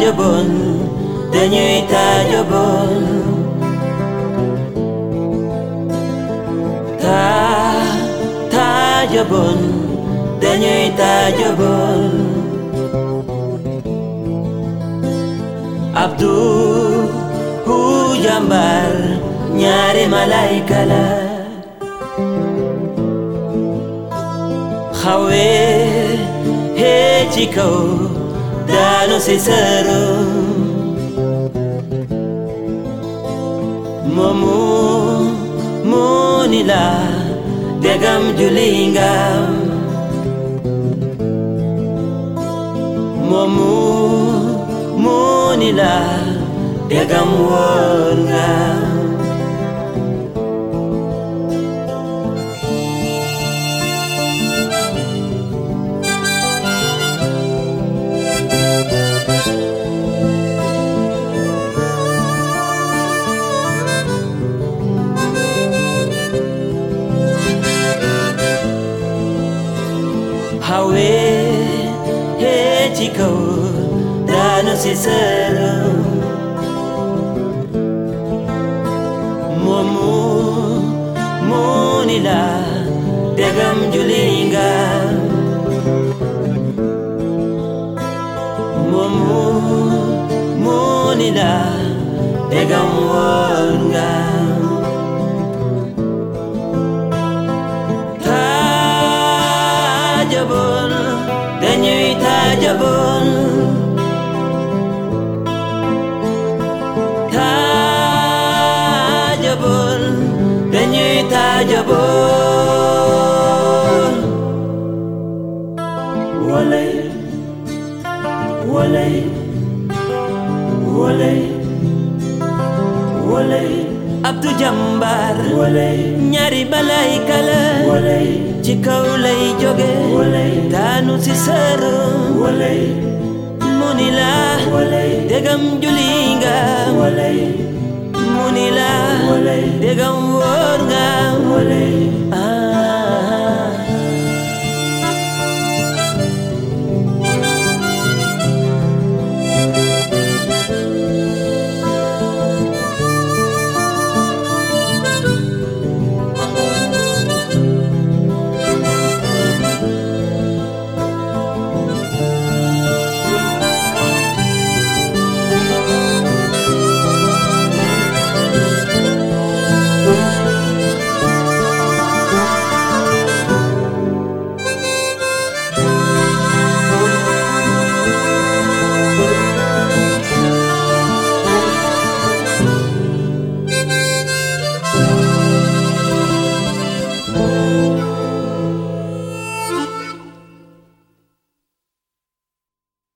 tajabon dañuy tajabon tajabon dañuy tajabon Abdu hu jambar ñaari malaika la xawe he ci kaw daanu si sëru moomu ni la degam julinga moomu ni la degam woon nga hawe he ci kaw daanu si sëru moomu ni la degam julinga moomu ni la degam woon nga tajabon dañuy tajabon tajabon dañuy tajabon walay walay walay walay Abdu jambar walay ñaari malaika la walay ci kaw lay jóge daanu si sëru mu ni la degam julinga mu ni la degam wóor nga